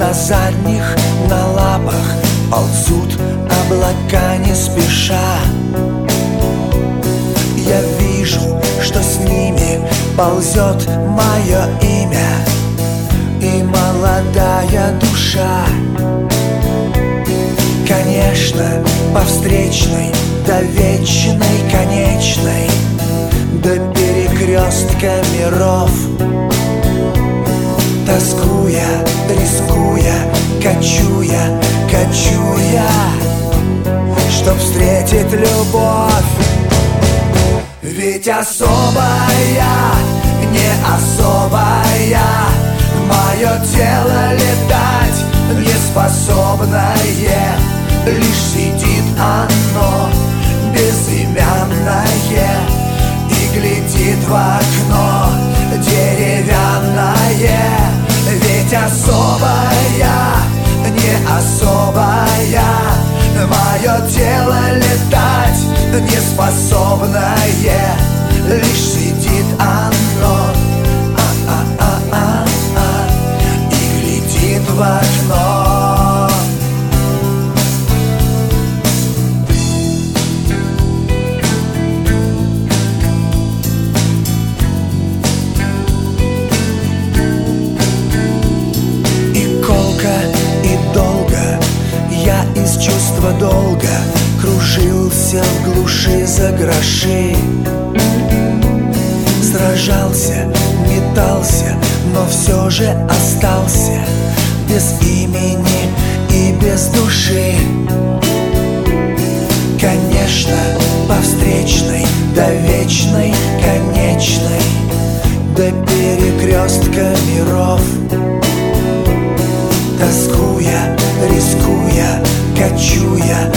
На задних, на лапах ползут облака не спеша. Я вижу, что с ними ползет мое имя и молодая душа. Конечно, по встречной, до вечной, конечной, до перекрестка миров. Тоскуя, рискуя, кочуя, чтоб встретить любовь. Ведь особая, не особая, мое тело летать не способное. Лишь сидит оно, безымянное, и глядит в окно деревянное. Ведь особая, не особая, мое тело летать не способное. Лишь сидит оно, и глядит в окно. И колко, и долго я из чувства долга кружился в глуши за гроши. Сражался, метался, но все же остался без имени и без души. Конечно, по встречной, до вечной, конечной, до перекрестка миров. Тоскуя, рискуя, кочуя,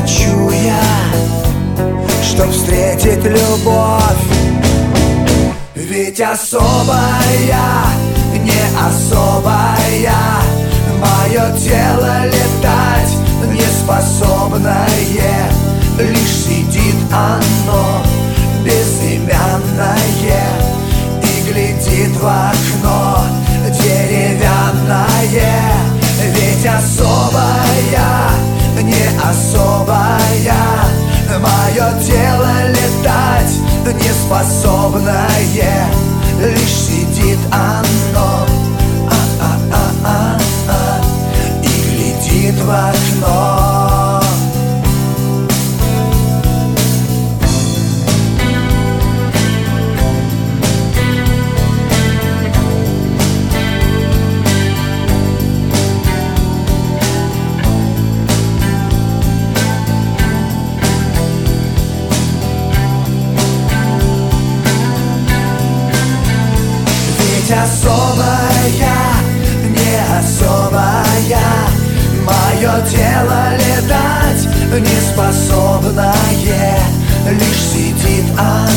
чтоб встретить любовь. Ведь особая, не особая, мое тело летать не способное. Лишь сидит оно, безымянное, и глядит в окно деревянное. Ведь особая, не особая, мое тело летать не способное. Лишь сидит оно, и глядит в окно. Особая, не особая, мое тело летать не способное. Лишь сидит оно,